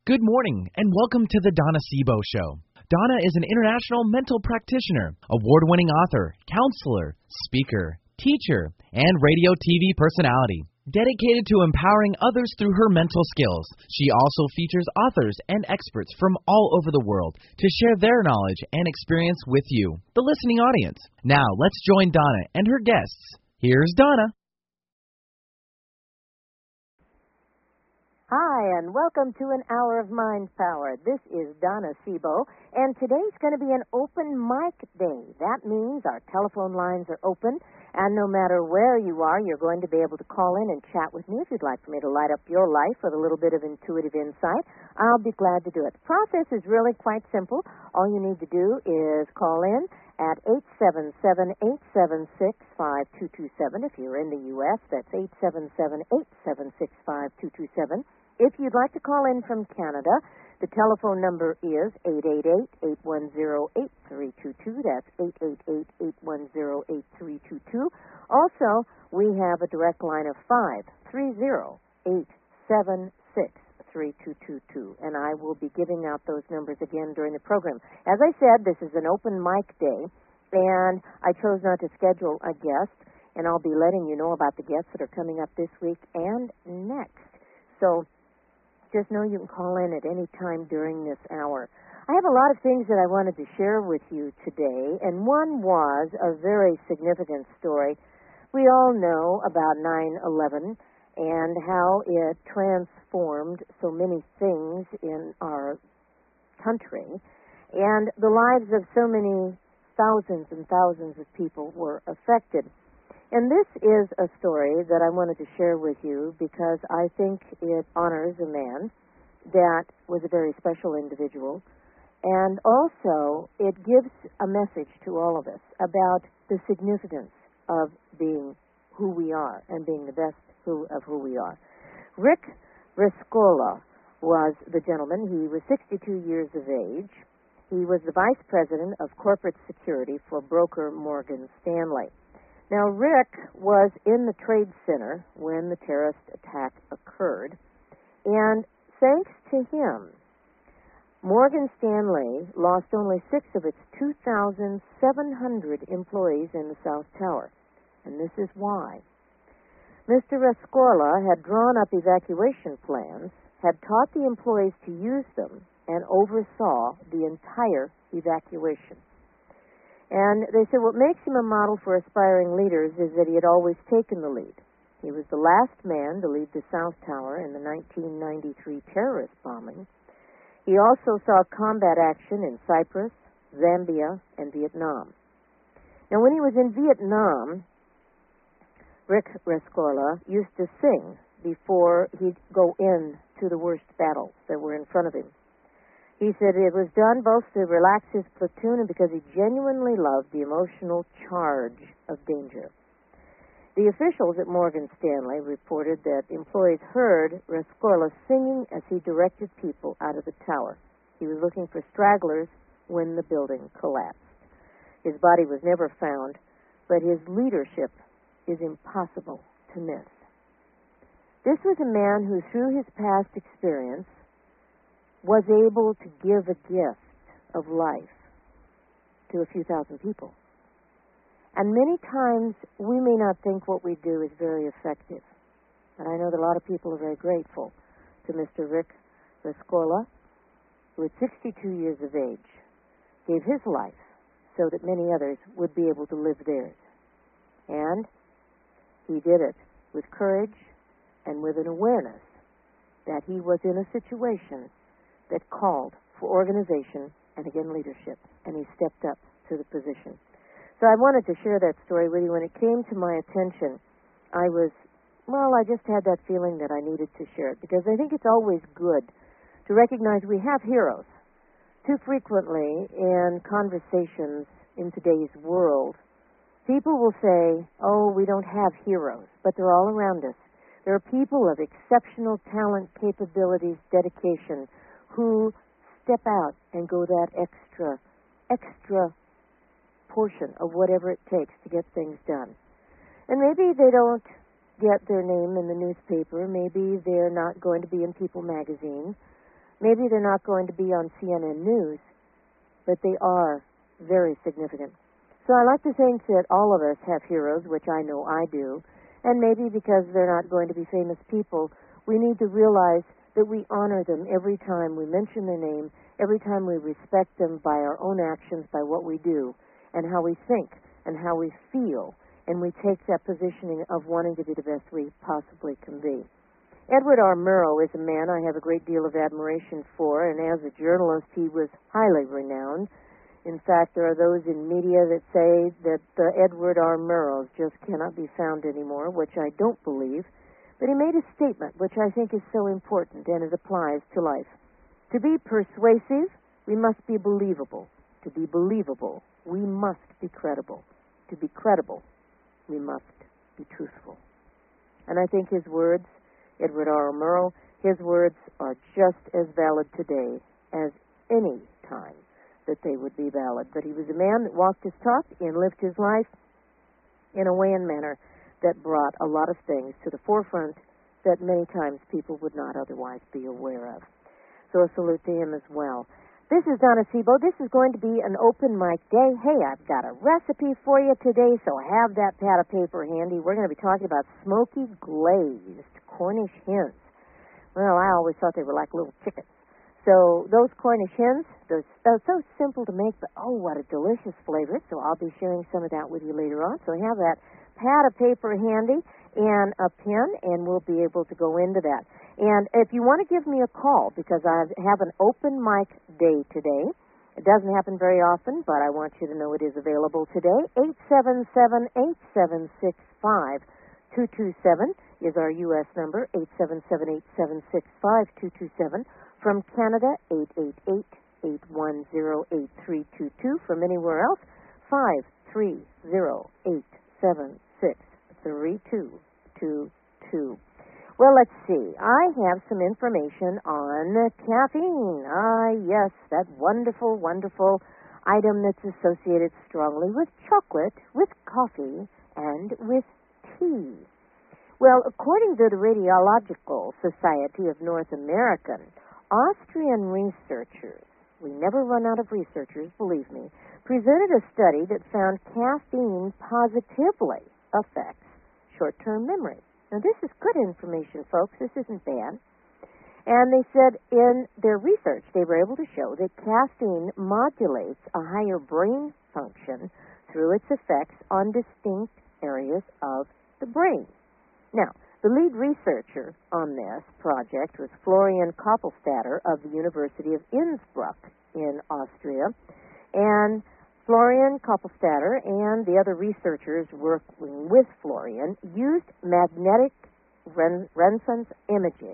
Good morning, and welcome to the Donna Sebo Show. Donna is an international mental practitioner, award-winning author, counselor, speaker, teacher, and radio TV personality. Dedicated to empowering others through her mental skills, she also features authors and experts from all over the world to share their knowledge and experience with you, the listening audience. Now, let's join Donna and her guests. Here's Donna. Hi, and welcome to an hour of Mind Power. This is Donna Sebo, and today's going to be an open mic day. That means our telephone lines are open, and no matter where you are, you're going to be able to call in and chat with me if you'd like for me to light up your life with a little bit of intuitive insight. I'll be glad to do it. The process is really quite simple. All you need to do is call in at 877-876-5227. If you're in the U.S., that's 877-876-5227. If you'd like to call in from Canada, the telephone number is 888-810-8322. That's 888-810-8322. Also, we have a direct line of 530-876-3222, and I will be giving out those numbers again during the program. As I said, this is an open mic day, and I chose not to schedule a guest, and I'll be letting you know about the guests that are coming up this week and next. So just know you can call in at any time during this hour. I have a lot of things that I wanted to share with you today, and one was a very significant story. We all know about 9/11 and how it transformed so many things in our country, and the lives of so many thousands and thousands of people were affected. And this is a story that I wanted to share with you because I think it honors a man that was a very special individual, and also it gives a message to all of us about the significance of being who we are and being the best of who we are. Rick Rescorla was the gentleman. He was 62 years of age. He was the vice president of corporate security for broker Morgan Stanley. Now, Rick was in the Trade Center when the terrorist attack occurred, and thanks to him, Morgan Stanley lost only 6 of its 2,700 employees in the South Tower, and this is why. Mr. Rescorla had drawn up evacuation plans, had taught the employees to use them, and oversaw the entire evacuation. And they said what makes him a model for aspiring leaders is that he had always taken the lead. He was the last man to lead the South Tower in the 1993 terrorist bombing. He also saw combat action in Cyprus, Zambia, and Vietnam. Now, when he was in Vietnam, Rick Rescorla used to sing before he'd go in to the worst battles that were in front of him. He said it was done both to relax his platoon and because he genuinely loved the emotional charge of danger. The officials at Morgan Stanley reported that employees heard Rescorla singing as he directed people out of the tower. He was looking for stragglers when the building collapsed. His body was never found, but his leadership is impossible to miss. This was a man who, through his past experience, was able to give a gift of life to a few thousand people. And many times we may not think what we do is very effective. And I know that a lot of people are very grateful to Mr. Rick Rescorla, who at 62 years of age gave his life so that many others would be able to live theirs. And he did it with courage and with an awareness that he was in a situation that called for organization and, again, leadership, and he stepped up to the position. So I wanted to share that story with you. When it came to my attention, I just had that feeling that I needed to share it, because I think it's always good to recognize we have heroes. Too frequently in conversations in today's world, people will say, oh, we don't have heroes, but they're all around us. There are people of exceptional talent, capabilities, dedication, who step out and go that extra portion of whatever it takes to get things done. And maybe they don't get their name in the newspaper. Maybe they're not going to be in People magazine. Maybe they're not going to be on CNN News, but they are very significant. So I like to think that all of us have heroes, which I know I do, and maybe because they're not going to be famous people, we need to realize that we honor them every time we mention their name, every time we respect them by our own actions, by what we do, and how we think, and how we feel, and we take that positioning of wanting to be the best we possibly can be. Edward R. Murrow is a man I have a great deal of admiration for, and as a journalist, he was highly renowned. In fact, there are those in media that say that Edward R. Murrow just cannot be found anymore, which I don't believe. But he made a statement which I think is so important, and it applies to life. To be persuasive, we must be believable. To be believable, we must be credible. To be credible, we must be truthful. And I think his words, Edward R. Murrow, his words are just as valid today as any time that they would be valid. But he was a man that walked his talk and lived his life in a way and manner that brought a lot of things to the forefront that many times people would not otherwise be aware of. So a salute to him as well. This is Donna Sebo. This is going to be an open mic day. Hey, I've got a recipe for you today, so have that pad of paper handy. We're going to be talking about smoky glazed Cornish hens. Well, I always thought they were like little chickens. So those Cornish hens, they're so simple to make, but oh, what a delicious flavor. So I'll be sharing some of that with you later on. So have that pad of paper handy and a pen, and we'll be able to go into that. And if you want to give me a call, because I have an open mic day today, it doesn't happen very often, but I want you to know it is available today. 877-8765-227 is our U.S. number, 877-8765-227. From Canada, 888-810-8322. From anywhere else, 530-876-3222. Well, let's see. I have some information on caffeine. Ah, yes, that wonderful, wonderful item that's associated strongly with chocolate, with coffee, and with tea. Well, according to the Radiological Society of North America, Austrian researchers, we never run out of researchers, believe me, presented a study that found caffeine positively affects short-term memory. Now, this is good information, folks. This isn't bad. And they said in their research, they were able to show that caffeine modulates a higher brain function through its effects on distinct areas of the brain. Now, the lead researcher on this project was Florian Koppelstatter of the University of Innsbruck in Austria. And Florian Koppelstatter and the other researchers working with Florian used magnetic resonance imaging,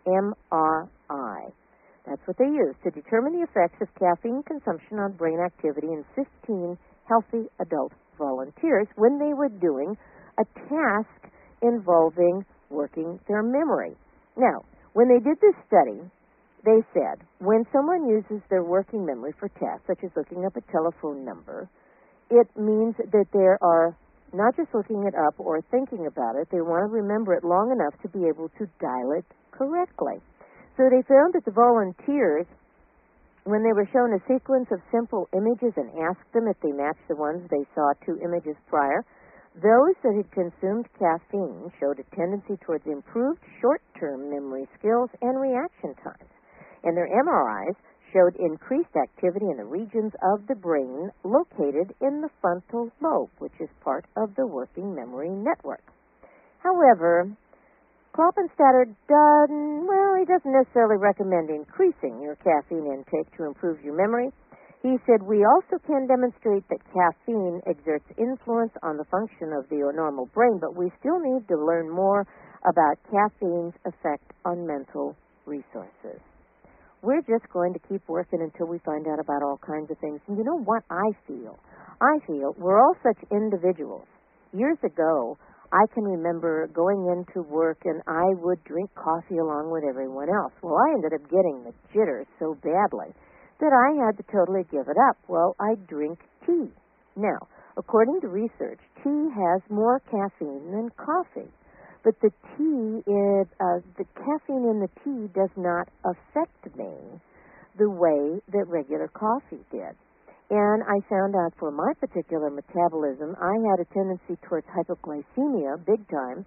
MRI. That's what they used to determine the effects of caffeine consumption on brain activity in 15 healthy adult volunteers when they were doing a task involving working their memory. Now, when they did this study, they said when someone uses their working memory for tasks, such as looking up a telephone number, it means that they are not just looking it up or thinking about it, they want to remember it long enough to be able to dial it correctly. So they found that the volunteers, when they were shown a sequence of simple images and asked them if they matched the ones they saw 2 images prior, those that had consumed caffeine showed a tendency towards improved short-term memory skills and reaction times. And their MRIs showed increased activity in the regions of the brain located in the frontal lobe, which is part of the working memory network. However, Koppelstatter he doesn't necessarily recommend increasing your caffeine intake to improve your memory. He said, we also can demonstrate that caffeine exerts influence on the function of the normal brain, but we still need to learn more about caffeine's effect on mental resources. We're just going to keep working until we find out about all kinds of things. And you know what I feel? I feel we're all such individuals. Years ago, I can remember going into work and I would drink coffee along with everyone else. Well, I ended up getting the jitters so badly that I had to totally give it up. Well, I drink tea. Now, according to research, tea has more caffeine than coffee. But the tea, the caffeine in the tea does not affect me the way that regular coffee did. And I found out for my particular metabolism, I had a tendency towards hypoglycemia big time,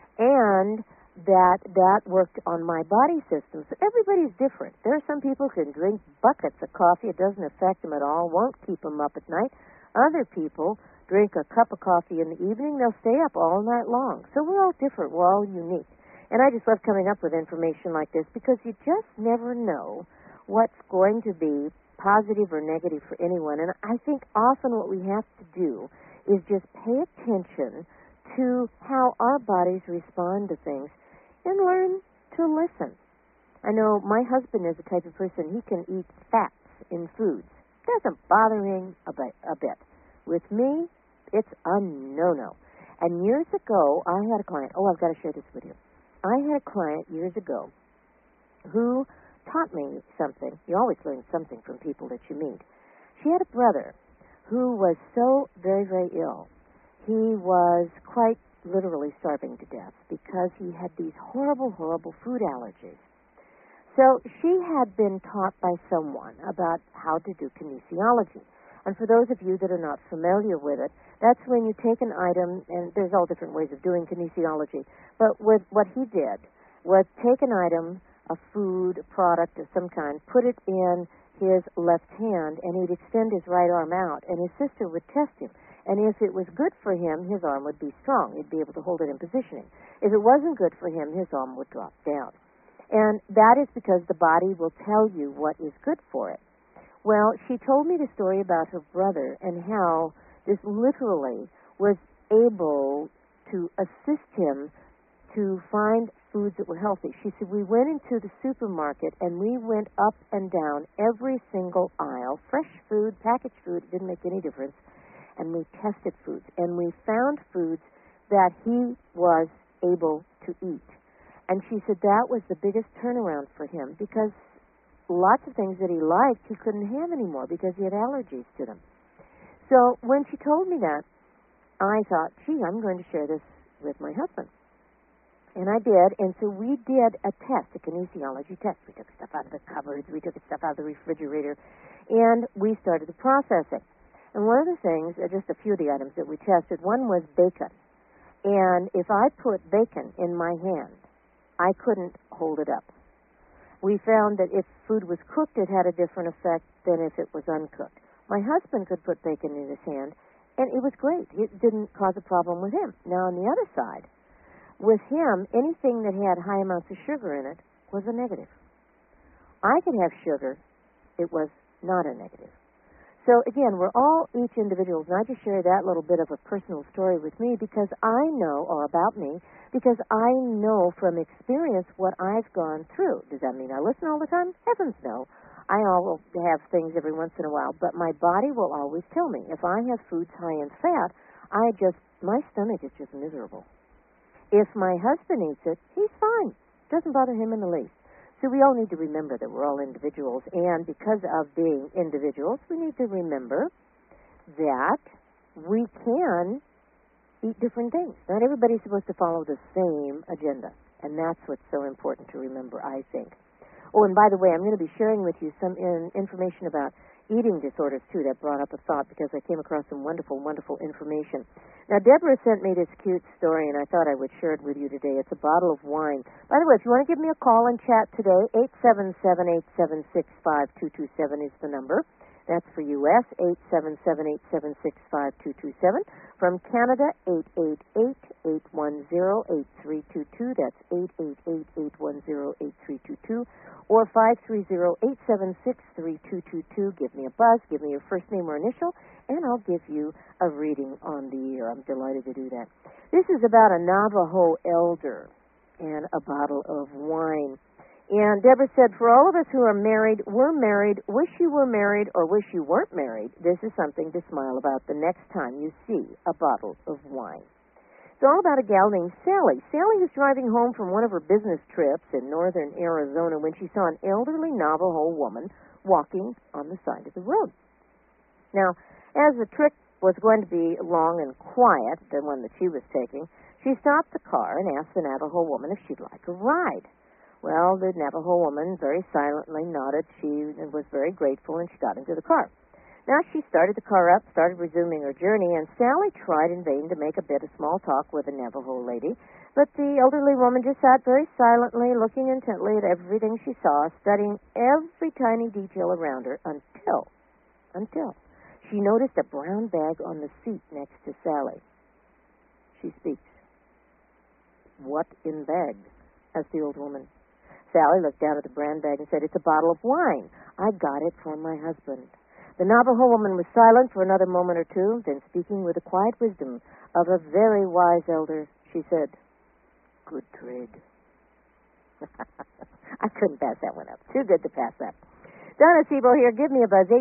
and that worked on my body system. So everybody's different. There are some people who can drink buckets of coffee. It doesn't affect them at all, won't keep them up at night. Other people drink a cup of coffee in the evening, they'll stay up all night long. So we're all different. We're all unique. And I just love coming up with information like this because you just never know what's going to be positive or negative for anyone. And I think often what we have to do is just pay attention to how our bodies respond to things and learn to listen. I know my husband is the type of person, he can eat fats in foods. Doesn't bother him a bit. With me, it's a no-no. And years ago, I had a client. Oh, I've got to share this with you. I had a client years ago who taught me something. You always learn something from people that you meet. She had a brother who was so very, very ill. He was quite literally starving to death because he had these horrible, horrible food allergies. So she had been taught by someone about how to do kinesiology. And for those of you that are not familiar with it, that's when you take an item, and there's all different ways of doing kinesiology, but with what he did was take an item, a food, a product of some kind, put it in his left hand, and he'd extend his right arm out, and his sister would test him. And if it was good for him, his arm would be strong. He'd be able to hold it in positioning. If it wasn't good for him, his arm would drop down. And that is because the body will tell you what is good for it. Well, she told me the story about her brother and how this literally was able to assist him to find foods that were healthy. She said, we went into the supermarket and we went up and down every single aisle, fresh food, packaged food, it didn't make any difference, and we tested foods. And we found foods that he was able to eat. And she said that was the biggest turnaround for him because lots of things that he liked he couldn't have anymore because he had allergies to them. So when she told me that, I thought, gee, I'm going to share this with my husband. And I did, and so we did a test, a kinesiology test. We took stuff out of the cupboards, we took stuff out of the refrigerator, and we started the processing. And one of the things, just a few of the items that we tested, one was bacon. And if I put bacon in my hand, I couldn't hold it up. We found that if food was cooked, it had a different effect than if it was uncooked. My husband could put bacon in his hand, and it was great. It didn't cause a problem with him. Now, on the other side, with him, anything that had high amounts of sugar in it was a negative. I could have sugar. It was not a negative. So, again, we're all each individuals, and I just share that little bit of a personal story with me because I know, or about me, because I know from experience what I've gone through. Does that mean I listen all the time? Heavens no. I will have things every once in a while, but my body will always tell me. If I have foods high in fat, my stomach is just miserable. If my husband eats it, he's fine. Doesn't bother him in the least. So we all need to remember that we're all individuals, and because of being individuals, we need to remember that we can eat different things. Not everybody's supposed to follow the same agenda, and that's what's so important to remember, I think. Oh, and by the way, I'm going to be sharing with you some information about eating disorders, too. That brought up a thought because I came across some wonderful, wonderful information. Now, Deborah sent me this cute story, and I thought I would share it with you today. It's a bottle of wine. By the way, if you want to give me a call and chat today, 877-876-5227 is the number. That's for U.S., 877-876-5227. From Canada, 888-810-8322. That's 888-810-8322. Or 530-876-3222. Give me a buzz, give me your first name or initial, and I'll give you a reading on the air. I'm delighted to do that. This is about a Navajo elder and a bottle of wine. And Deborah said, for all of us who are married, we're married, wish you were married, or wish you weren't married, this is something to smile about the next time you see a bottle of wine. It's all about a gal named Sally. Sally was driving home from one of her business trips in northern Arizona when she saw an elderly Navajo woman walking on the side of the road. Now, as the trip was going to be long and quiet, the one that she was taking, She stopped the car and asked the Navajo woman if she'd like a ride. Well, the Navajo woman very silently nodded. She was very grateful, and she got into the car. Now she started the car up, started resuming her journey, and Sally tried in vain to make a bit of small talk with the Navajo lady, but the elderly woman just sat very silently, looking intently at everything she saw, studying every tiny detail around her until she noticed a brown bag on the seat next to Sally. She speaks. "What in bag?" asked the old woman. Sally looked down at the brown bag and said, "It's a bottle of wine. I got it from my husband." The Navajo woman was silent for another moment or two, then speaking with the quiet wisdom of a very wise elder, she said, "Good trade." I couldn't pass that one up. Too good to pass up. Donna Sebo here. Give me a buzz,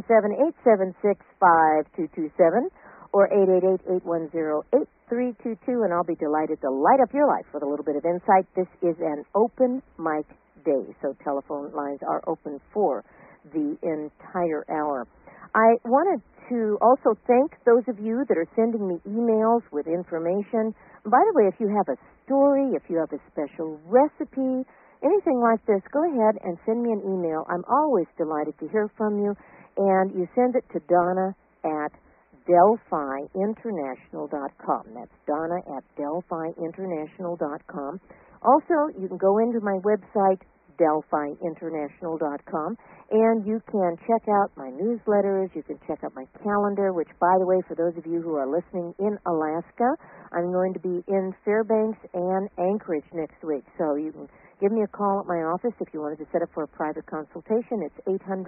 877-876-5227 or 888-810-8322, and I'll be delighted to light up your life with a little bit of insight. This is an open mic day, so telephone lines are open for the entire hour. I wanted to also thank those of you that are sending me emails with information. By the way, if you have a story, if you have a special recipe, anything like this, go ahead and send me an email. I'm always delighted to hear from you. And you send it to Donna at DelphiInternational.com. That's Donna at DelphiInternational.com. Also, you can go into my website, DelphiInternational.com, and you can check out my newsletters. You can check out my calendar, which, by the way, for those of you who are listening in Alaska, I'm going to be in Fairbanks and Anchorage next week. So you can give me a call at my office if you wanted to set up for a private consultation. It's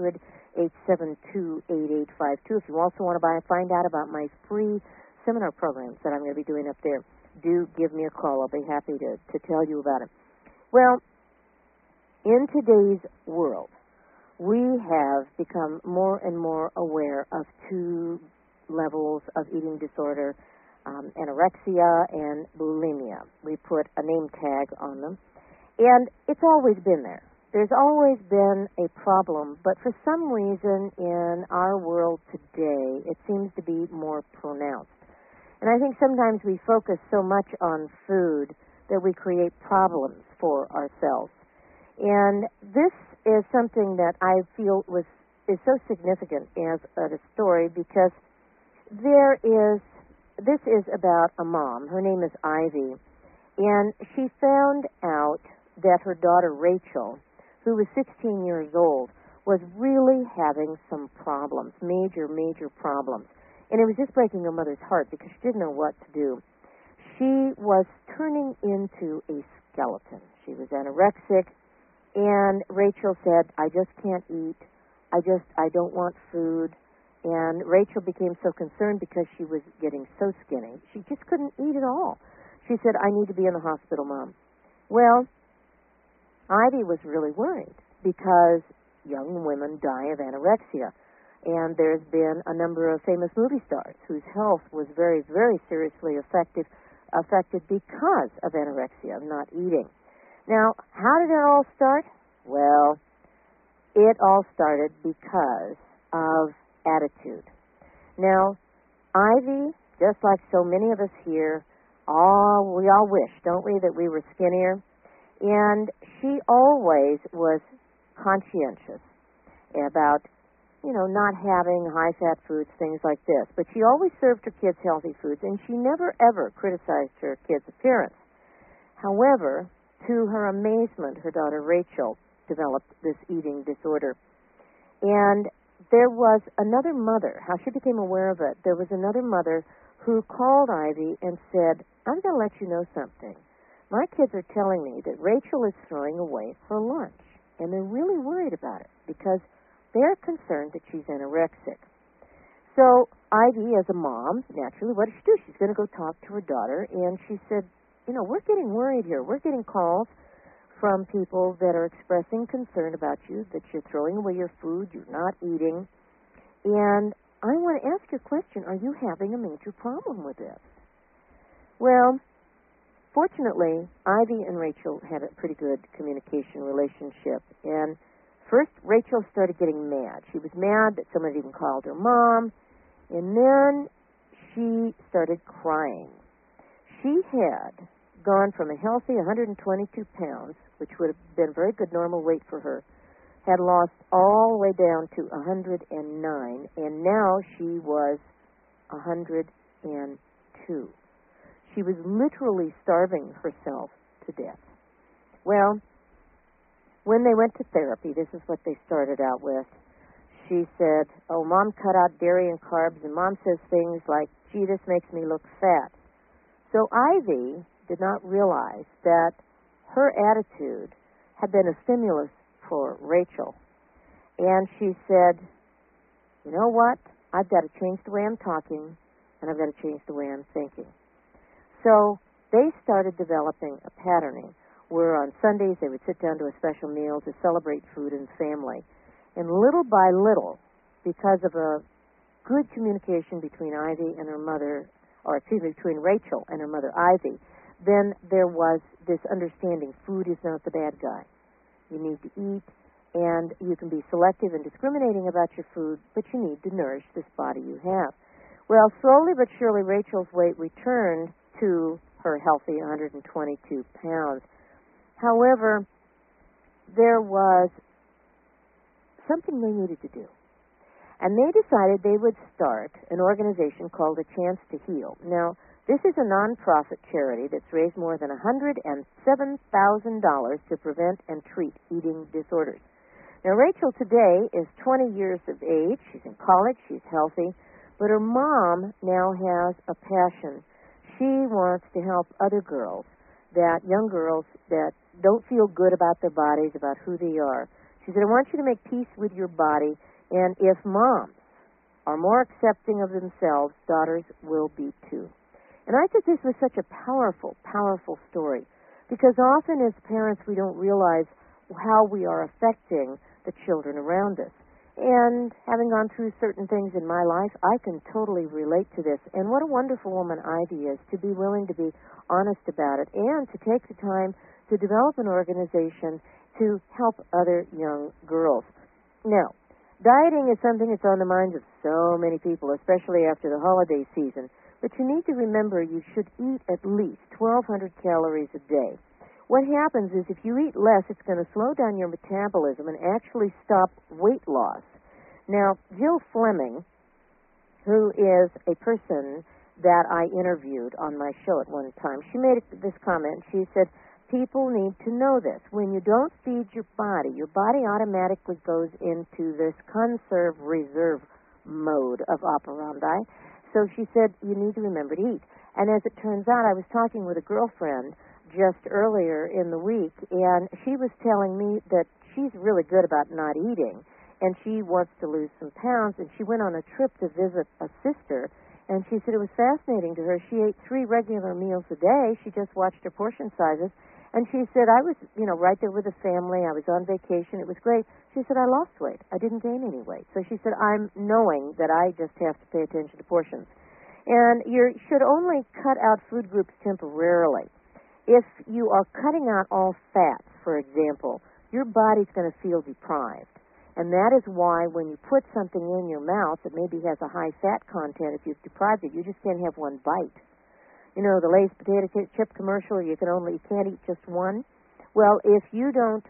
800-872-8852. If you also want to find out about my free seminar programs that I'm going to be doing up there, do give me a call. I'll be happy to tell you about it. Well, in today's world, we have become more and more aware of two levels of eating disorder, anorexia and bulimia. We put a name tag on them, and it's always been there. There's always been a problem, but for some reason in our world today, it seems to be more pronounced. And I think sometimes we focus so much on food that we create problems for ourselves. And this is something that I feel is so significant as a story because this is about a mom. Her name is Ivy. And she found out that her daughter Rachel, who was 16 years old, was really having some problems, major problems. And it was just breaking her mother's heart because she didn't know what to do. She was turning into a skeleton. She was anorexic. And Rachel said, "I just can't eat. I don't want food." And Rachel became so concerned because she was getting so skinny. She just couldn't eat at all. She said, "I need to be in the hospital, Mom." Well, Ivy was really worried because young women die of anorexia. And there's been a number of famous movie stars whose health was very, very seriously affected because of anorexia, of not eating. Now, how did it all start? Well, it all started because of attitude. Now, Ivy, just like so many of us here, we all wish, don't we, that we were skinnier? And she always was conscientious about, not having high-fat foods, things like this. But she always served her kids healthy foods, and she never, ever criticized her kids' appearance. However, to her amazement, her daughter Rachel developed this eating disorder. And there was another mother, how she became aware of it, there was another mother who called Ivy and said, "I'm going to let you know something. My kids are telling me that Rachel is throwing away her lunch, and they're really worried about it because they're concerned that she's anorexic." So Ivy, as a mom, naturally, what did she do? She's going to go talk to her daughter, and she said, "We're getting worried here. We're getting calls from people that are expressing concern about you, that you're throwing away your food, you're not eating. And I want to ask you a question. Are you having a major problem with this?" Well, fortunately, Ivy and Rachel had a pretty good communication relationship. And first, Rachel started getting mad. She was mad that someone had even called her mom. And then she started crying. she had gone from a healthy 122 pounds, which would have been very good normal weight for her, had lost all the way down to 109, and now she was 102. She was literally starving herself to death. Well, when they went to therapy, this is what they started out with. She said, oh, Mom cut out dairy and carbs, and Mom says things like, gee, this makes me look fat. So Ivy did not realize that her attitude had been a stimulus for Rachel. And she said, you know what? I've got to change the way I'm talking, and I've got to change the way I'm thinking. So they started developing a patterning where on Sundays they would sit down to a special meal to celebrate food and family. And little by little, because of a good communication between Ivy and her mother, or excuse me, between Rachel and her mother Ivy, then there was this understanding food is not the bad guy. You need to eat, and you can be selective and discriminating about your food, but you need to nourish this body you have. Well, slowly but surely, Rachel's weight returned to her healthy 122 pounds. However, there was something they needed to do. And they decided they would start an organization called A Chance to Heal. Now, this is a nonprofit charity that's raised more than $107,000 to prevent and treat eating disorders. Now, Rachel today is 20 years of age. She's in college. She's healthy. But her mom now has a passion. She wants to help other girls, young girls that don't feel good about their bodies, about who they are. She said, I want you to make peace with your body, and if moms are more accepting of themselves, daughters will be too. And I thought this was such a powerful, powerful story, because often as parents we don't realize how we are affecting the children around us. And having gone through certain things in my life, I can totally relate to this. And what a wonderful woman Ivy is, to be willing to be honest about it and to take the time to develop an organization to help other young girls. Now, dieting is something that's on the minds of so many people, especially after the holiday season. But you need to remember you should eat at least 1,200 calories a day. What happens is if you eat less, it's going to slow down your metabolism and actually stop weight loss. Now, Jill Fleming, who is a person that I interviewed on my show at one time, she made this comment. She said, people need to know this. When you don't feed your body automatically goes into this conserve reserve mode of operandi. So she said, you need to remember to eat. And as it turns out, I was talking with a girlfriend just earlier in the week, and she was telling me that she's really good about not eating, and she wants to lose some pounds, and she went on a trip to visit a sister, and she said it was fascinating to her. She ate 3 regular meals a day. She just watched her portion sizes, and she said, I was, right there with the family. I was on vacation. It was great. She said, I lost weight. I didn't gain any weight. So she said, I'm knowing that I just have to pay attention to portions. And you should only cut out food groups temporarily. If you are cutting out all fats, for example, your body's going to feel deprived. And that is why when you put something in your mouth that maybe has a high fat content, if you've deprived it, you just can't have one bite. You know, the Lay's potato chip commercial, you can't eat just one. Well, if you don't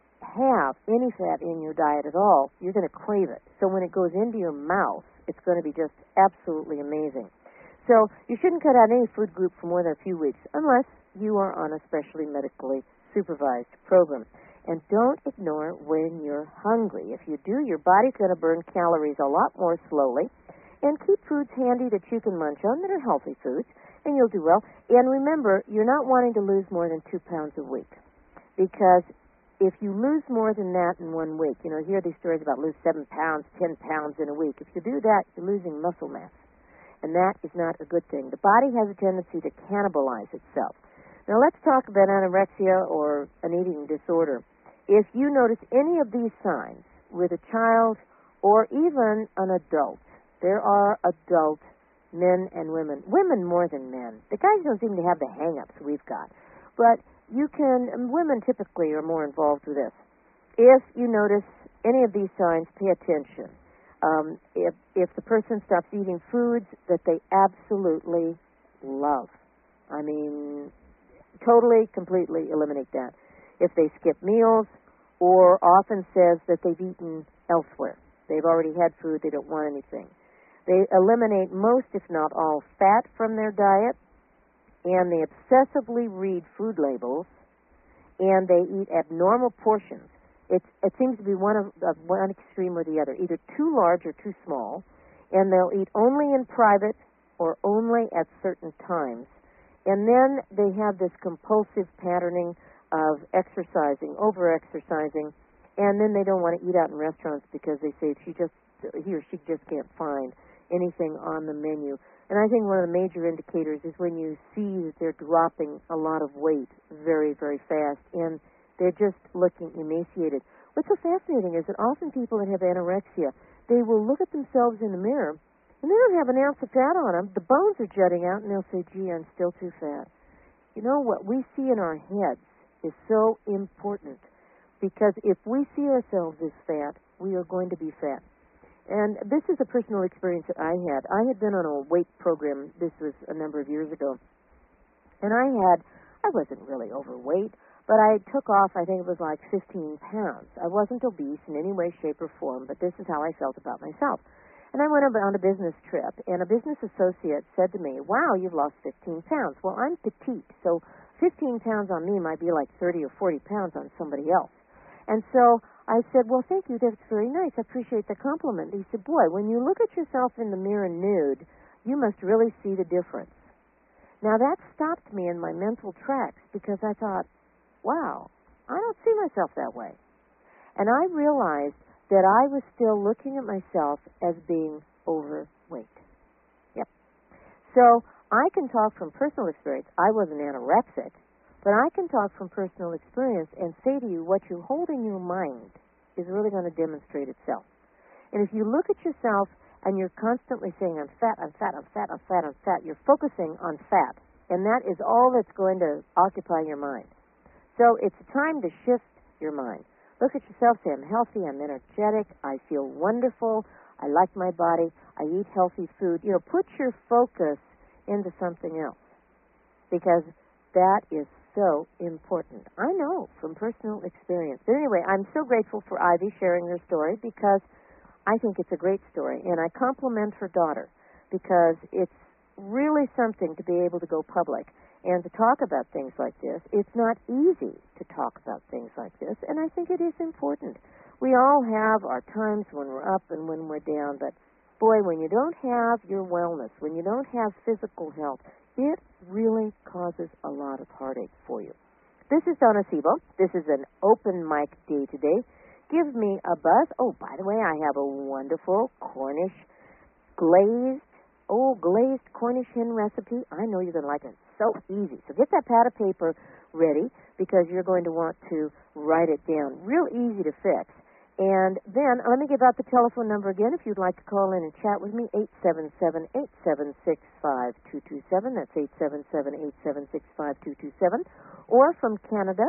have any fat in your diet at all, you're going to crave it. So when it goes into your mouth, it's going to be just absolutely amazing. So you shouldn't cut out any food group for more than a few weeks, unless you are on a specially medically supervised program. And don't ignore when you're hungry. If you do, your body's going to burn calories a lot more slowly. And keep foods handy that you can munch on that are healthy foods, and you'll do well. And remember, you're not wanting to lose more than 2 pounds a week. Because if you lose more than that in 1 week, you hear these stories about lose 7 pounds, 10 pounds in a week. If you do that, you're losing muscle mass. And that is not a good thing. The body has a tendency to cannibalize itself. Now let's talk about anorexia or an eating disorder. If you notice any of these signs with a child or even an adult, there are adult men and women more than men. The guys don't seem to have the hang-ups we've got. But women typically are more involved with this. If you notice any of these signs, pay attention. If the person stops eating foods that they absolutely love, I mean, totally, completely eliminate that. If they skip meals or often says that they've eaten elsewhere, they've already had food, they don't want anything. They eliminate most, if not all, fat from their diet, and they obsessively read food labels, and they eat abnormal portions. It seems to be one extreme or the other, either too large or too small, and they'll eat only in private or only at certain times. And then they have this compulsive patterning of exercising, over-exercising, and then they don't want to eat out in restaurants because they say he or she just can't find anything on the menu. And I think one of the major indicators is when you see that they're dropping a lot of weight very, very fast, and they're just looking emaciated. What's so fascinating is that often people that have anorexia, they will look at themselves in the mirror, and they don't have an ounce of fat on them. The bones are jutting out, and they'll say, gee, I'm still too fat. You know, what we see in our heads is so important, because if we see ourselves as fat, we are going to be fat. And this is a personal experience that I had. I had been on a weight program. This was a number of years ago. And I wasn't really overweight, but I took off, I think it was like 15 pounds. I wasn't obese in any way, shape, or form, but this is how I felt about myself. And I went on a business trip, and a business associate said to me, wow, you've lost 15 pounds. Well, I'm petite, so 15 pounds on me might be like 30 or 40 pounds on somebody else. And so I said, well, thank you, that's very nice. I appreciate the compliment. He said, boy, when you look at yourself in the mirror nude, you must really see the difference. Now, that stopped me in my mental tracks because I thought, wow, I don't see myself that way. And I realized that I was still looking at myself as being overweight. Yep. So I can talk from personal experience. I wasn't anorexic, but I can talk from personal experience and say to you what you hold in your mind is really going to demonstrate itself. And if you look at yourself and you're constantly saying, I'm fat, I'm fat, I'm fat, I'm fat, I'm fat, you're focusing on fat. And that is all that's going to occupy your mind. So it's time to shift your mind. Look at yourself, say, I'm healthy, I'm energetic, I feel wonderful, I like my body, I eat healthy food. You know, put your focus into something else, because that is so important. I know from personal experience. But anyway, I'm so grateful for Ivy sharing her story, because I think it's a great story, and I compliment her daughter, because it's really something to be able to go public and to talk about things like this. It's not easy to talk about things like this, and I think it is important. We all have our times when we're up and when we're down, but boy, when you don't have your wellness, when you don't have physical health, it really causes a lot of heartache for you. This is Donna Sebo. This is an open mic day today. Give me a buzz. Oh, by the way, I have a wonderful Cornish glazed Cornish hen recipe. I know you're going to like it. So easy. So get that pad of paper ready, because you're going to want to write it down. Real easy to fix. And then let me give out the telephone number again if you'd like to call in and chat with me, 877-876-5227. That's 877-876-5227. Or from Canada,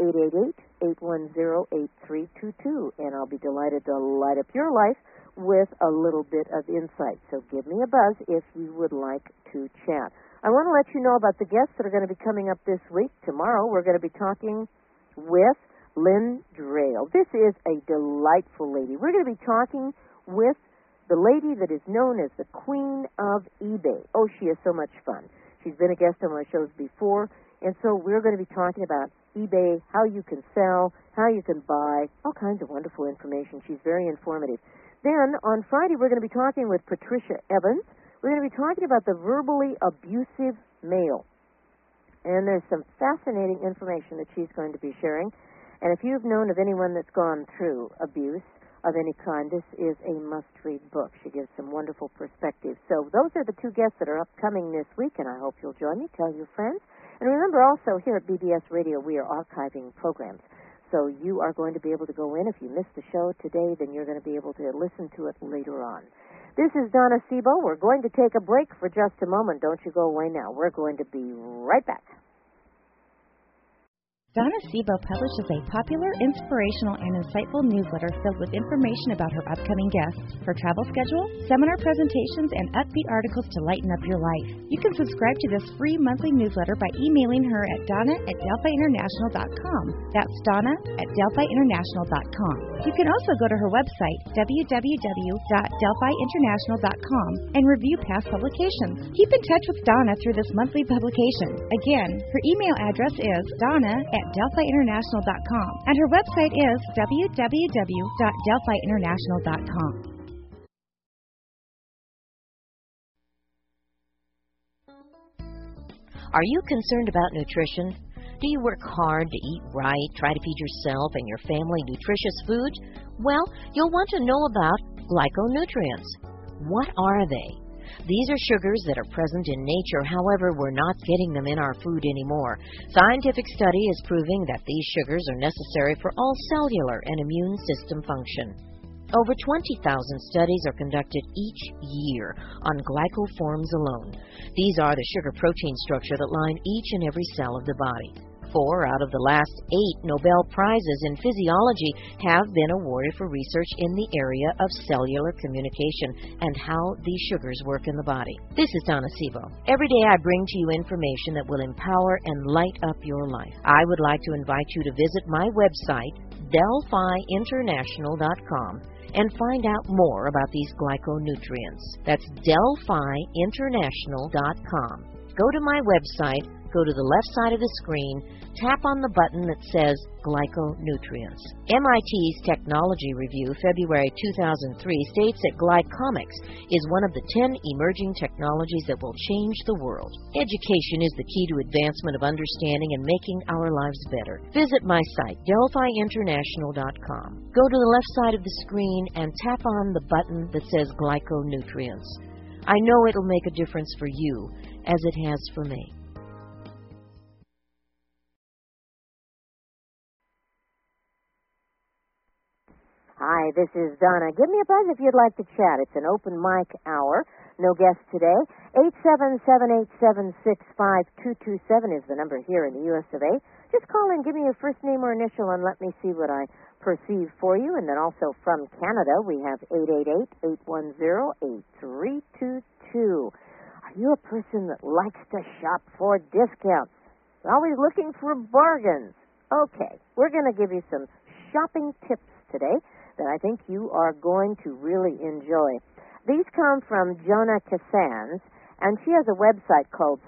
888-810-8322. And I'll be delighted to light up your life with a little bit of insight. So give me a buzz if you would like to chat. I want to let you know about the guests that are going to be coming up this week. Tomorrow we're going to be talking with Lynn Drale. This is a delightful lady. We're going to be talking with the lady that is known as the Queen of eBay. Oh, she is so much fun. She's been a guest on my shows before, and so we're going to be talking about eBay, how you can sell, how you can buy, all kinds of wonderful information. She's very informative. Then on Friday we're going to be talking with Patricia Evans. We're going to be talking about the verbally abusive male. And there's some fascinating information that she's going to be sharing. And if you've known of anyone that's gone through abuse of any kind, this is a must-read book. She gives some wonderful perspective. So those are the two guests that are upcoming this week, and I hope you'll join me. Tell your friends. And remember also, here at BBS Radio, we are archiving programs. So you are going to be able to go in. If you missed the show today, then you're going to be able to listen to it later on. This is Donna Sebo. We're going to take a break for just a moment. Don't you go away now. We're going to be right back. Donna Sebo publishes a popular, inspirational, and insightful newsletter filled with information about her upcoming guests, her travel schedule, seminar presentations, and upbeat articles to lighten up your life. You can subscribe to this free monthly newsletter by emailing her at donna@delphiinternational.com. That's donna@delphiinternational.com. You can also go to her website, www.delphiinternational.com, and review past publications. Keep in touch with Donna through this monthly publication. Again, her email address is donna@delphiinternational.com, and her website is www.delphiinternational.com. Are you concerned about nutrition? Do you work hard to eat right, try to feed yourself and your family nutritious food? Well, you'll want to know about glyconutrients. What are they? These are sugars that are present in nature, however, we're not getting them in our food anymore. Scientific study is proving that these sugars are necessary for all cellular and immune system function. Over 20,000 studies are conducted each year on glycoforms alone. These are the sugar-protein structure that line each and every cell of the body. 4 out of the last 8 Nobel Prizes in physiology have been awarded for research in the area of cellular communication and how these sugars work in the body. This is Donna Sebo. Every day I bring to you information that will empower and light up your life. I would like to invite you to visit my website, DelphiInternational.com, and find out more about these glyconutrients. That's DelphiInternational.com. Go to my website, go to the left side of the screen, tap on the button that says Glyconutrients. MIT's Technology Review, February 2003, states that glycomics is one of the 10 emerging technologies that will change the world. Education is the key to advancement of understanding and making our lives better. Visit my site, DelphiInternational.com. Go to the left side of the screen and tap on the button that says Glyconutrients. I know it'll make a difference for you, as it has for me. Hi, this is Donna. Give me a buzz if you'd like to chat. It's an open mic hour. No guests today. 877-876-5227 is the number here in the U.S. of A. Just call in, give me your first name or initial, and let me see what I perceive for you. And then also from Canada, we have 888-810-8322. Are you a person that likes to shop for discounts? Always looking for bargains? Okay, we're going to give you some shopping tips today that I think you are going to really enjoy. These come from Jonah Cassans, and she has a website called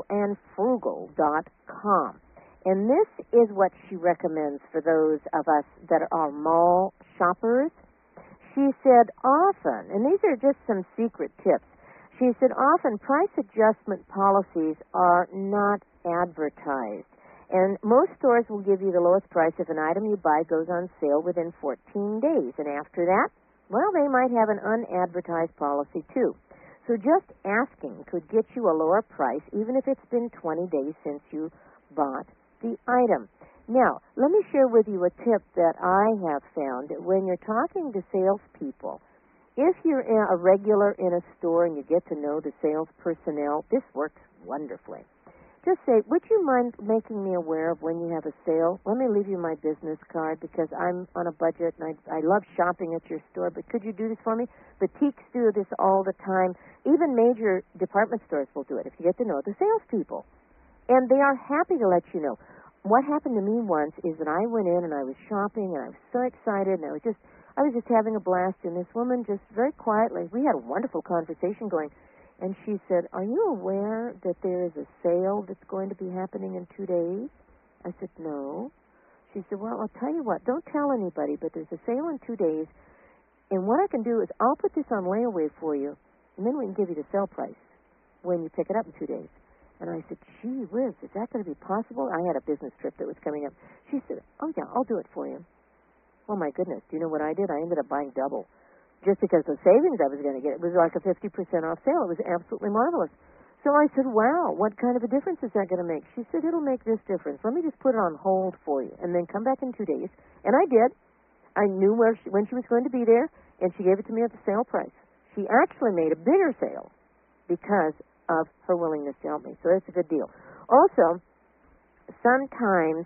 simpleandfrugal.com. And this is what she recommends for those of us that are mall shoppers. She said often, and these are just some secret tips, she said often price adjustment policies are not advertised. And most stores will give you the lowest price if an item you buy goes on sale within 14 days. And after that, well, they might have an unadvertised policy too. So just asking could get you a lower price even if it's been 20 days since you bought the item. Now, let me share with you a tip that I have found. When you're talking to salespeople, if you're a regular in a store and you get to know the sales personnel, this works wonderfully. Just say, would you mind making me aware of when you have a sale? Let me leave you my business card because I'm on a budget and I love shopping at your store, but could you do this for me? Boutiques do this all the time. Even major department stores will do it if you get to know the salespeople. And they are happy to let you know. What happened to me once is that I went in and I was shopping and I was so excited and I was just having a blast, and this woman just very quietly, we had a wonderful conversation going. And she said, are you aware that there is a sale that's going to be happening in 2 days? I said, no. She said, well, I'll tell you what, don't tell anybody, but there's a sale in 2 days, and what I can do is I'll put this on layaway for you, and then we can give you the sale price when you pick it up in 2 days. And I said, gee whiz, is that going to be possible? I had a business trip that was coming up. She said, oh, yeah, I'll do it for you. Oh, my goodness, do you know what I did? I ended up buying double. Just because the savings I was going to get, it was like a 50% off sale. It was absolutely marvelous. So I said, wow, what kind of a difference is that going to make? She said, it'll make this difference. Let me just put it on hold for you and then come back in 2 days. And I did. I knew when she was going to be there, and she gave it to me at the sale price. She actually made a bigger sale because of her willingness to help me. So that's a good deal. Also, sometimes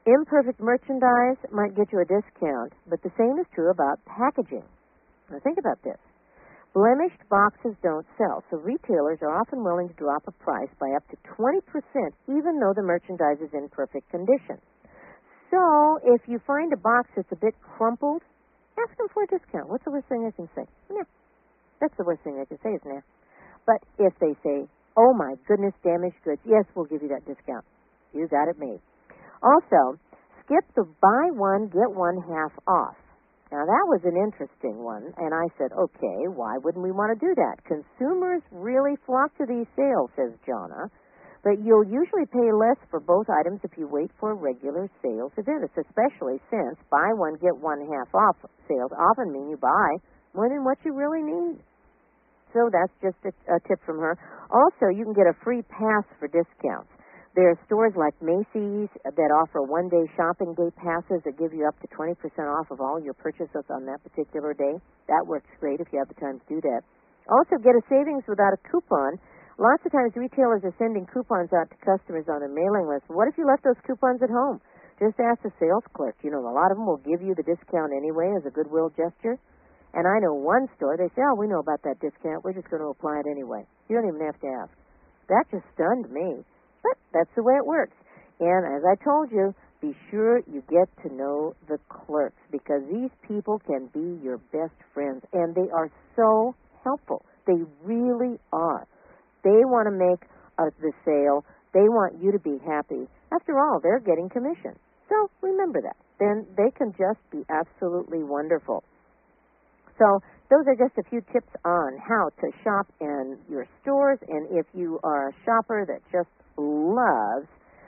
Imperfect merchandise might get you a discount, but the same is true about packaging. Now think about this. Blemished boxes don't sell, so retailers are often willing to drop a price by up to 20% even though the merchandise is in perfect condition. So if you find a box that's a bit crumpled, ask them for a discount. What's the worst thing I can say? Nah. That's the worst thing I can say is nah. But if they say, oh my goodness, damaged goods, yes, we'll give you that discount. You got it made. Also, skip the buy one, get one half off. Now, that was an interesting one, and I said, okay, why wouldn't we want to do that? Consumers really flock to these sales, says Jonna, but you'll usually pay less for both items if you wait for a regular sales event, especially since buy one, get one half off sales often mean you buy more than what you really need. So that's just a tip from her. Also, you can get a free pass for discounts. There are stores like Macy's that offer one-day shopping day passes that give you up to 20% off of all your purchases on that particular day. That works great if you have the time to do that. Also, get a savings without a coupon. Lots of times retailers are sending coupons out to customers on their mailing list. What if you left those coupons at home? Just ask the sales clerk. You know, a lot of them will give you the discount anyway as a goodwill gesture. And I know one store, they say, oh, we know about that discount. We're just going to apply it anyway. You don't even have to ask. That just stunned me. But that's the way it works. And as I told you, be sure you get to know the clerks because these people can be your best friends. And they are so helpful. They really are. They want to make the sale. They want you to be happy. After all, they're getting commission. So remember that. Then they can just be absolutely wonderful. So those are just a few tips on how to shop in your stores. And if you are a shopper that just loves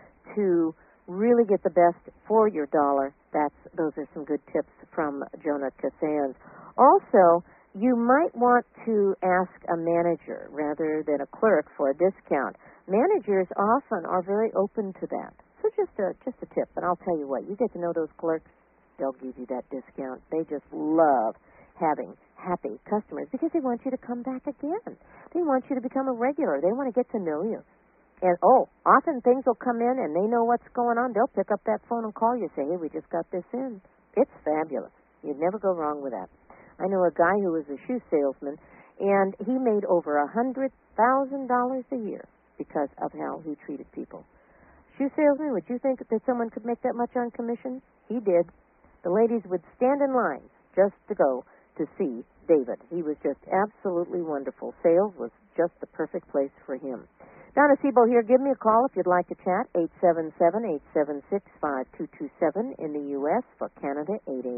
to really get the best for your dollar, those are some good tips from Jonna Cassans. Also, you might want to ask a manager rather than a clerk for a discount. Managers often are very open to that. So just a tip, and I'll tell you what, you get to know those clerks, they'll give you that discount. They just love having happy customers because they want you to come back again. They want you to become a regular. They want to get to know you. And, often things will come in and they know what's going on. They'll pick up that phone and call you and say, hey, we just got this in. It's fabulous. You'd never go wrong with that. I know a guy who was a shoe salesman, and he made over $100,000 a year because of how he treated people. Shoe salesman, would you think that someone could make that much on commission? He did. The ladies would stand in line just to go to see David. He was just absolutely wonderful. Sales was just the perfect place for him. Donna Sebo here. Give me a call if you'd like to chat. 877-876-5227 in the U.S. For Canada,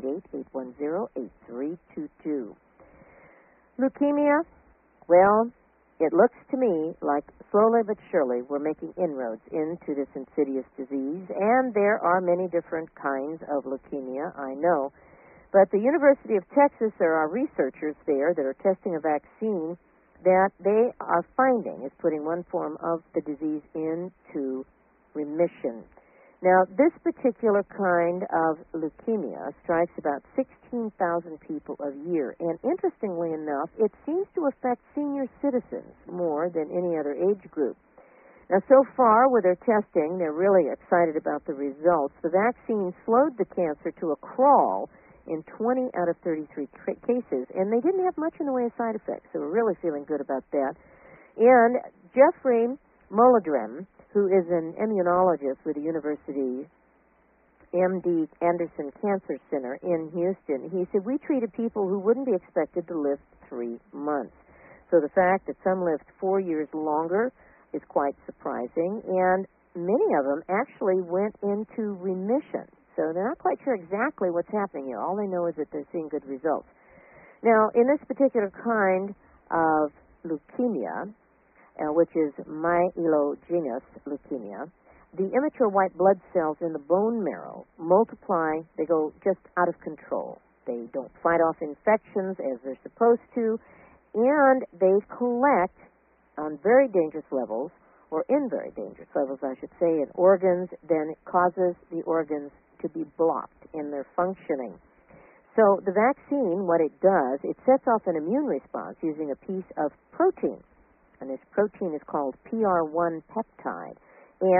888-810-8322. Leukemia, well, it looks to me like slowly but surely we're making inroads into this insidious disease, and there are many different kinds of leukemia, I know. But the University of Texas, there are researchers there that are testing a vaccine that they are finding is putting one form of the disease into remission. Now, this particular kind of leukemia strikes about 16,000 people a year, and interestingly enough, it seems to affect senior citizens more than any other age group. Now, so far with their testing, they're really excited about the results. The vaccine slowed the cancer to a crawl in 20 out of 33 cases, and they didn't have much in the way of side effects, so we're really feeling good about that. And Jeffrey Molodrem, who is an immunologist with the University MD Anderson Cancer Center in Houston, he said, we treated people who wouldn't be expected to live 3 months. So the fact that some lived 4 years longer is quite surprising, and many of them actually went into remission. So they're not quite sure exactly what's happening here. All they know is that they're seeing good results. Now, in this particular kind of leukemia, which is myelogenous leukemia, the immature white blood cells in the bone marrow multiply. They go just out of control. They don't fight off infections as they're supposed to, and they collect on very dangerous levels, or in very dangerous levels, I should say, in organs. Then it causes the organs to be blocked in their functioning. So the vaccine, what it does, it sets off an immune response using a piece of protein. And this protein is called PR1 peptide. And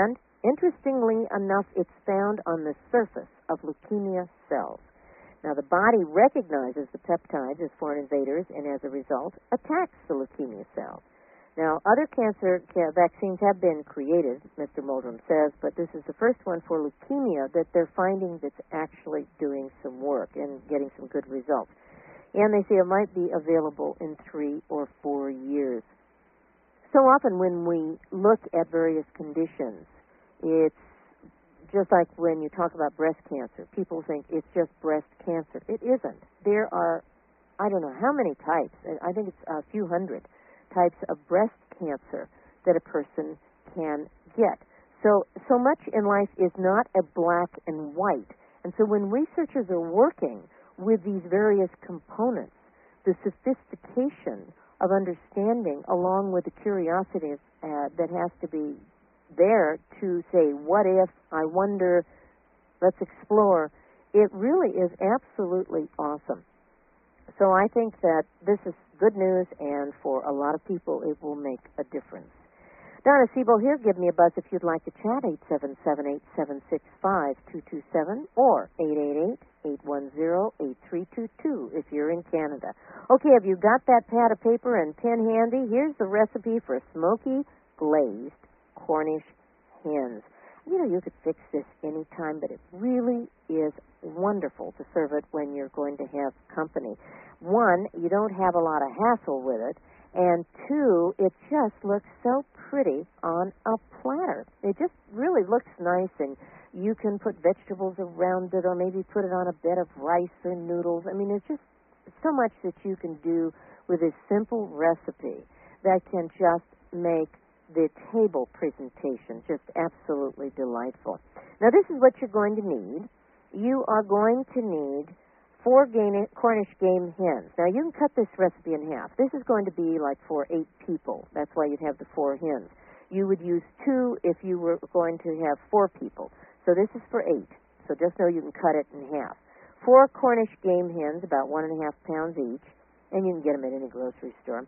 Interestingly enough, it's found on the surface of leukemia cells. Now, the body recognizes the peptides as foreign invaders and, as a result, attacks the leukemia cells. Now, other cancer vaccines have been created, Mr. Muldrum says, but this is the first one for leukemia that they're finding that's actually doing some work and getting some good results. And they say it might be available in 3 or 4 years. So often when we look at various conditions, it's just like when you talk about breast cancer. People think it's just breast cancer. It isn't. There are, I don't know how many types. I think it's a few hundred types of breast cancer that a person can get. So much in life is not a black and white. And so when researchers are working with these various components, the sophistication of understanding along with the curiosity that has to be there to say, what if, I wonder, let's explore, it really is absolutely awesome. So I think that this is good news, and for a lot of people it will make a difference. Donna Siebel here. Give me a buzz if you'd like to chat, 877-876-5227 or 888-810-8322 if you're in Canada. Okay, have you got that pad of paper and pen handy? Here's the recipe for smoky glazed Cornish hens. You know, you could fix this any time, but it really is wonderful to serve it when you're going to have company. One, you don't have a lot of hassle with it, and two, it just looks so pretty on a platter. It just really looks nice, and you can put vegetables around it or maybe put it on a bed of rice or noodles. I mean, there's just so much that you can do with this simple recipe that can just make the table presentation just absolutely delightful. Now, this is what you're going to need. You are going to need 4 Cornish game hens. Now, you can cut this recipe in half. This is going to be like for 8 people. That's why you'd have the 4 hens. You would use 2 if you were going to have 4 people. So this is for 8. So just know you can cut it in half. 4 Cornish game hens, about 1.5 pounds each, and you can get them at any grocery store.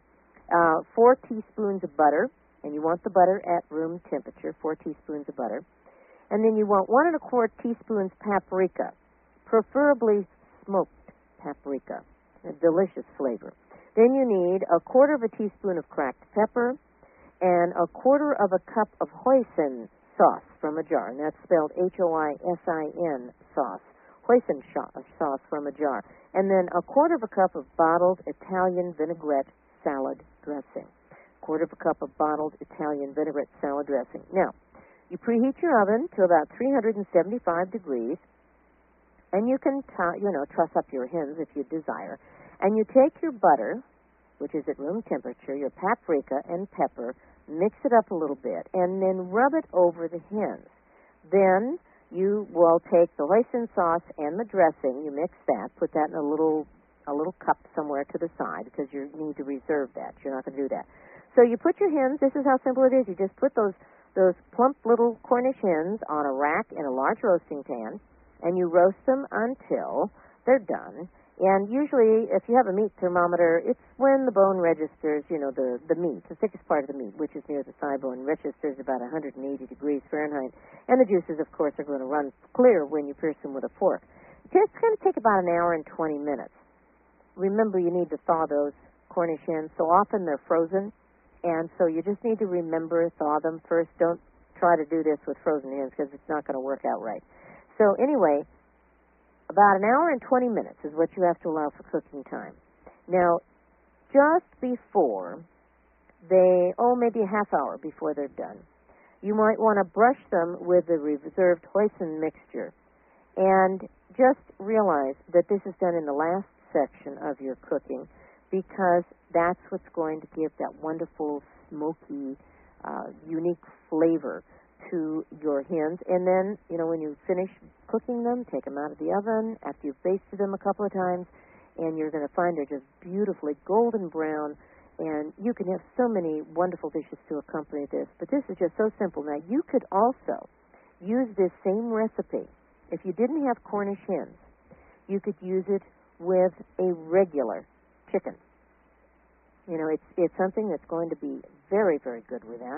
4 teaspoons of butter, and you want the butter at room temperature, 4 teaspoons of butter. And then you want 1 1/4 teaspoons paprika, preferably smoked paprika, a delicious flavor. Then you need 1/4 teaspoon of cracked pepper and 1/4 cup of hoisin sauce from a jar, and that's spelled Hoisin sauce, hoisin sauce from a jar. And then 1/4 cup of bottled Italian vinaigrette salad dressing. 1/4 cup of bottled Italian vinaigrette salad dressing. Now, you preheat your oven to about 375 degrees, and you can, truss up your hens if you desire. And you take your butter, which is at room temperature, your paprika and pepper, mix it up a little bit, and then rub it over the hens. Then you will take the hoisin sauce and the dressing. You mix that, put that in a little cup somewhere to the side because you need to reserve that. You're not going to do that. So you put your hens, this is how simple it is. You just put those plump little Cornish hens on a rack in a large roasting pan, and you roast them until they're done. And usually, if you have a meat thermometer, it's when the bone registers, the meat, the thickest part of the meat, which is near the thigh bone, registers about 180 degrees Fahrenheit. And the juices, of course, are going to run clear when you pierce them with a fork. It's going to take about 1 hour and 20 minutes. Remember, you need to thaw those Cornish hens. So often they're frozen. And so you just need to remember, thaw them first. Don't try to do this with frozen hens because it's not going to work out right. So anyway, about 1 hour and 20 minutes is what you have to allow for cooking time. Now, just before maybe a half hour before they're done, you might want to brush them with the reserved hoisin mixture. And just realize that this is done in the last section of your cooking, because that's what's going to give that wonderful, smoky, unique flavor to your hens. And then, when you finish cooking them, take them out of the oven after you've basted them a couple of times, and you're going to find they're just beautifully golden brown, and you can have so many wonderful dishes to accompany this. But this is just so simple. Now, you could also use this same recipe. If you didn't have Cornish hens, you could use it with a regular chicken. It's something that's going to be very, very good with that.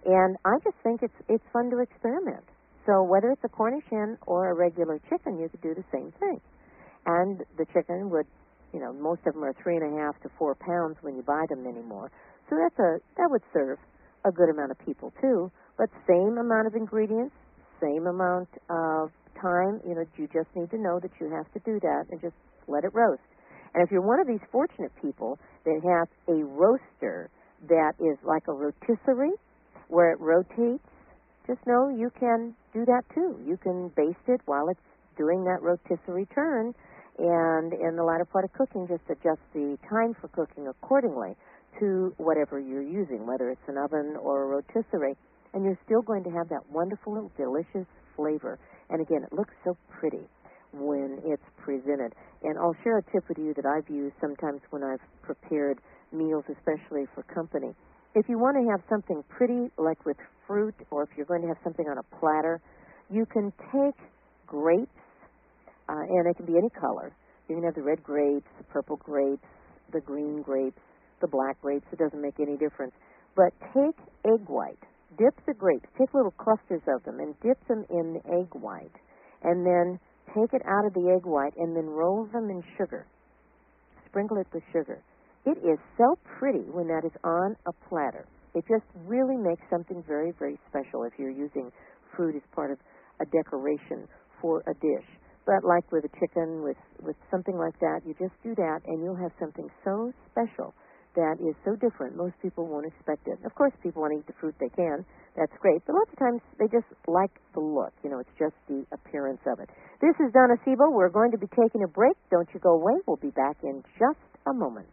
And I just think it's fun to experiment. So whether it's a Cornish hen or a regular chicken, you could do the same thing. And the chicken would, most of them are 3.5 to 4 pounds when you buy them anymore. So that would serve a good amount of people too. But same amount of ingredients, same amount of time. You just need to know that you have to do that and just let it roast. And if you're one of these fortunate people that have a roaster that is like a rotisserie, where it rotates, just know you can do that too. You can baste it while it's doing that rotisserie turn, and in the latter part of cooking, just adjust the time for cooking accordingly to whatever you're using, whether it's an oven or a rotisserie, and you're still going to have that wonderful little delicious flavor. And again, it looks so pretty when it's presented. And I'll share a tip with you that I've used sometimes when I've prepared meals, especially for company. If you want to have something pretty, like with fruit, or if you're going to have something on a platter, you can take grapes, and it can be any color. You can have the red grapes, the purple grapes, the green grapes, the black grapes. It doesn't make any difference. But take egg white, dip the grapes, take little clusters of them, and dip them in the egg white, and then take it out of the egg white, and then roll them in sugar. Sprinkle it with sugar. It is so pretty when that is on a platter. It just really makes something very, very special if you're using fruit as part of a decoration for a dish. But like with a chicken, with something like that, you just do that, and you'll have something so special that is so different. Most people won't expect it. Of course, people want to eat the fruit they can. That's great. But lots of times, they just like the look. It's just the appearance of it. This is Donna Sebo. We're going to be taking a break. Don't you go away. We'll be back in just a moment.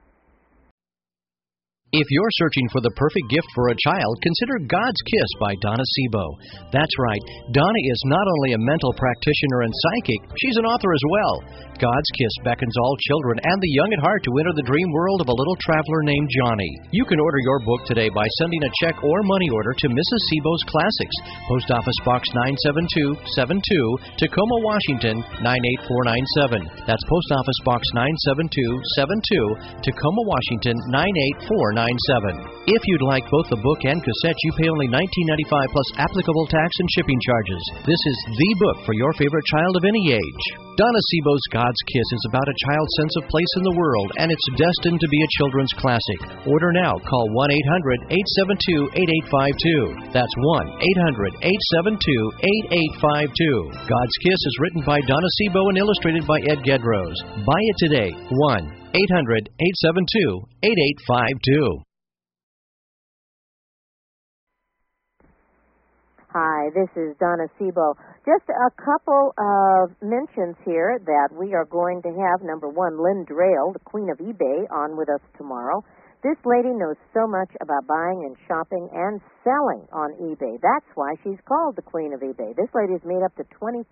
If you're searching for the perfect gift for a child, consider God's Kiss by Donna Sebo. That's right, Donna is not only a mental practitioner and psychic, she's an author as well. God's Kiss beckons all children and the young at heart to enter the dream world of a little traveler named Johnny. You can order your book today by sending a check or money order to Mrs. Sebo's Classics, Post Office Box 97272, Tacoma, Washington 98497. That's Post Office Box 97272, Tacoma, Washington 98497. If you'd like both the book and cassette, you pay only $19.95 plus applicable tax and shipping charges. This is the book for your favorite child of any age. Donna Sebo's God's Kiss is about a child's sense of place in the world, and it's destined to be a children's classic. Order now. Call 1-800-872-8852. That's 1-800-872-8852. God's Kiss is written by Donna Sebo and illustrated by Ed Gedrose. Buy it today. 1-800-872-8852. Hi, this is Donna Sebo. Just a couple of mentions here that we are going to have. Number one, Lynn Drayle, the queen of eBay, on with us tomorrow. This lady knows so much about buying and shopping and selling on eBay. That's why she's called the queen of eBay. This lady has made up to $20,000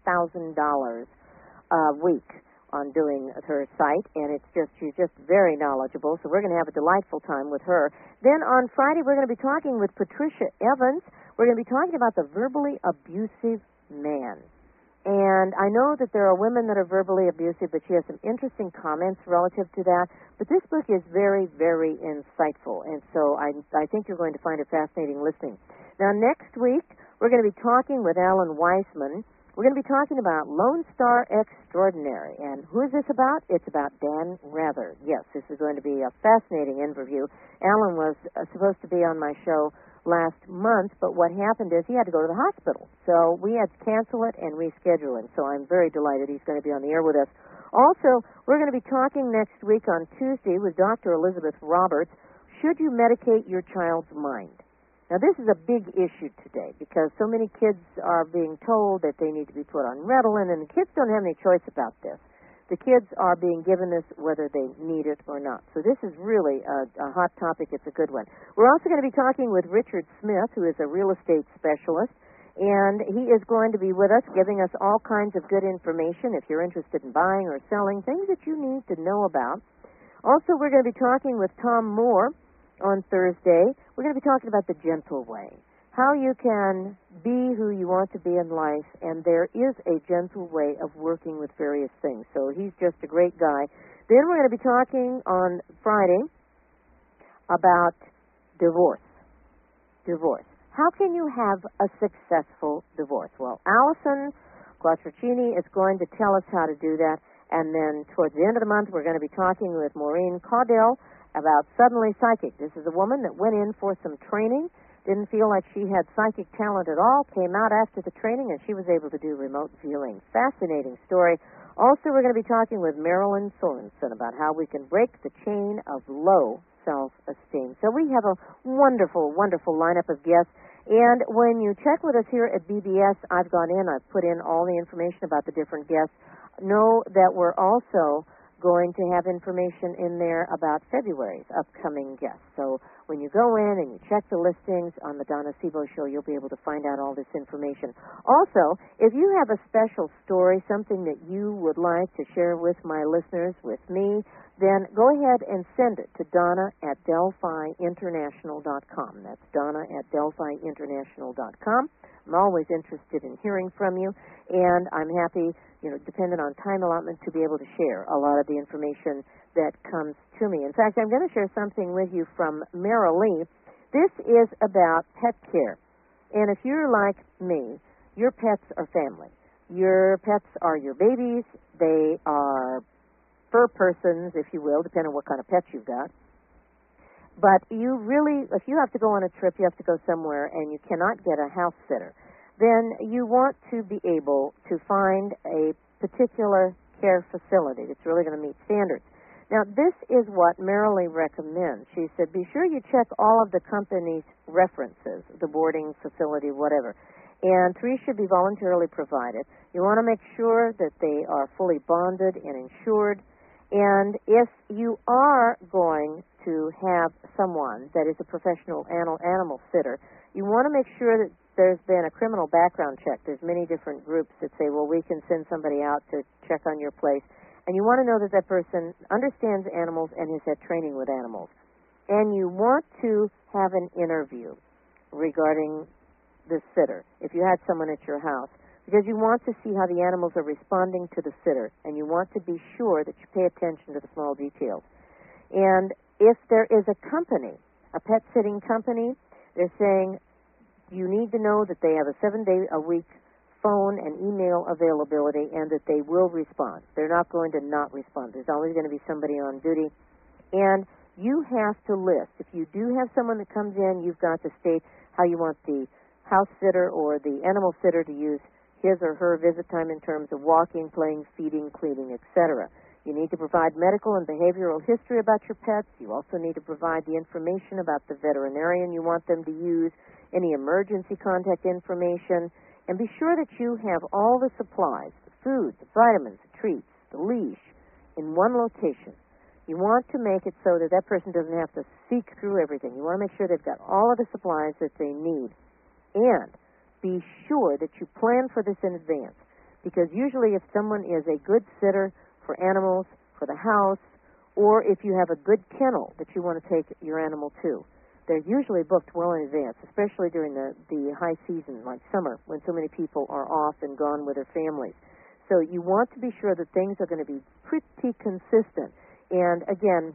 a week on doing her site, and she's just very knowledgeable, so we're going to have a delightful time with her. Then on Friday, we're going to be talking with Patricia Evans. We're going to be talking about the verbally abusive man. And I know that there are women that are verbally abusive, but she has some interesting comments relative to that. But this book is very, very insightful, and so I think you're going to find it fascinating listening. Now, next week, we're going to be talking with Alan Weissman. We're going to be talking about Lone Star Extraordinary. And who is this about? It's about Dan Rather. Yes, this is going to be a fascinating interview. Alan was supposed to be on my show last month, but what happened is he had to go to the hospital. So we had to cancel it and reschedule it. So I'm very delighted he's going to be on the air with us. Also, we're going to be talking next week on Tuesday with Dr. Elizabeth Roberts. Should you medicate your child's mind? Now, this is a big issue today because so many kids are being told that they need to be put on Ritalin, and the kids don't have any choice about this. The kids are being given this whether they need it or not. So this is really a hot topic. It's a good one. We're also going to be talking with Richard Smith, who is a real estate specialist, and he is going to be with us giving us all kinds of good information if you're interested in buying or selling, things that you need to know about. Also, we're going to be talking with Tom Moore on Thursday. We're going to be talking about the gentle way, how you can be who you want to be in life, and there is a gentle way of working with various things. So he's just a great guy. Then we're going to be talking on Friday about divorce. How can you have a successful divorce? Well, Allison Quattrocini is going to tell us how to do that. And then towards the end of the month, we're going to be talking with Maureen Caudell about Suddenly Psychic. This is a woman that went in for some training, didn't feel like she had psychic talent at all, came out after the training, and she was able to do remote viewing. Fascinating story. Also, we're going to be talking with Marilyn Sorensen about how we can break the chain of low self-esteem. So we have a wonderful, wonderful lineup of guests. And when you check with us here at BBS, I've gone in, I've put in all the information about the different guests. Know that we're also going to have information in there about February's upcoming guests. So when you go in and you check the listings on the Donna Sebo Show, you'll be able to find out all this information. Also, if you have a special story, something that you would like to share with my listeners, with me, then go ahead and send it to Donna@DelphiInternational.com. That's Donna@DelphiInternational.com. I'm always interested in hearing from you, and I'm happy, dependent on time allotment, to be able to share a lot of the information that comes to me. In fact, I'm going to share something with you from Mara Lee. This is about pet care. And if you're like me, your pets are family. Your pets are your babies. They are fur persons, if you will, depending on what kind of pets you've got. But you really, if you have to go on a trip, you have to go somewhere, and you cannot get a house sitter, then you want to be able to find a particular care facility that's really going to meet standards. Now, this is what Marilee recommends. She said, be sure you check all of the company's references, the boarding facility, whatever. And 3 should be voluntarily provided. You want to make sure that they are fully bonded and insured. And if you are going to have someone that is a professional animal sitter, you want to make sure that there's been a criminal background check. There's many different groups that say, well, we can send somebody out to check on your place. And you want to know that that person understands animals and has had training with animals. And you want to have an interview regarding the sitter, if you had someone at your house, because you want to see how the animals are responding to the sitter, and you want to be sure that you pay attention to the small details. And if there is a company, a pet sitting company, they're saying you need to know that they have a 7-day-a-week phone and email availability and that they will respond. They're not going to not respond. There's always going to be somebody on duty. And you have to list. If you do have someone that comes in, you've got to state how you want the house sitter or the animal sitter to use his or her visit time in terms of walking, playing, feeding, cleaning, etc. You need to provide medical and behavioral history about your pets. You also need to provide the information about the veterinarian you want them to use, any emergency contact information, and be sure that you have all the supplies, the food, the vitamins, the treats, the leash, in one location. You want to make it so that that person doesn't have to seek through everything. You want to make sure they've got all of the supplies that they need. And be sure that you plan for this in advance, because usually if someone is a good sitter for animals, for the house, or if you have a good kennel that you want to take your animal to, they're usually booked well in advance, especially during the high season, like summer, when so many people are off and gone with their families. So you want to be sure that things are going to be pretty consistent. And again,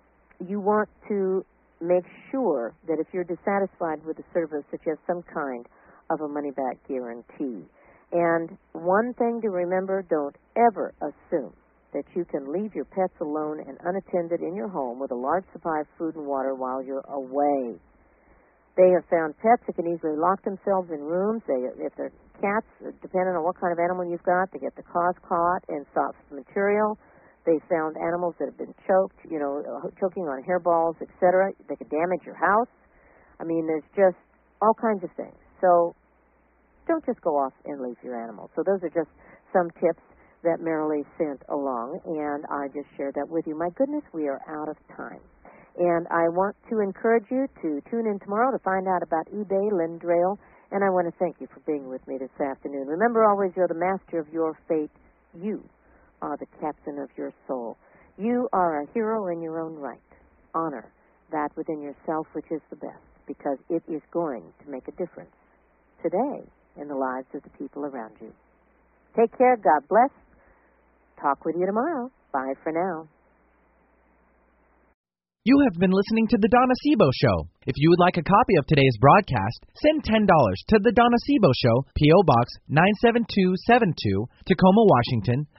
you want to make sure that if you're dissatisfied with the service, that you have some kind of a money-back guarantee. And one thing to remember, don't ever assume that you can leave your pets alone and unattended in your home with a large supply of food and water while you're away. They have found pets that can easily lock themselves in rooms. If they're cats, depending on what kind of animal you've got, they get the claws caught in soft material. They found animals that have been choked, choking on hairballs, etc. They could damage your house. I mean, there's just all kinds of things. So don't just go off and leave your animal. So those are just some tips that Marilee sent along, and I just shared that with you. My goodness, we are out of time. And I want to encourage you to tune in tomorrow to find out about eBay, Lynn Drayle, and I want to thank you for being with me this afternoon. Remember always, you're the master of your fate. You are the captain of your soul. You are a hero in your own right. Honor that within yourself which is the best, because it is going to make a difference today in the lives of the people around you. Take care. God bless. Talk with you tomorrow. Bye for now. You have been listening to The Donna Sebo Show. If you would like a copy of today's broadcast, send $10 to The Donna Sebo Show, P.O. Box 97272, Tacoma, Washington,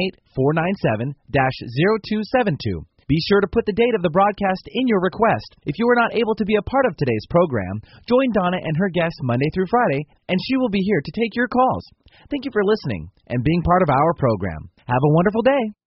98497-0272. Be sure to put the date of the broadcast in your request. If you are not able to be a part of today's program, join Donna and her guests Monday through Friday, and she will be here to take your calls. Thank you for listening and being part of our program. Have a wonderful day.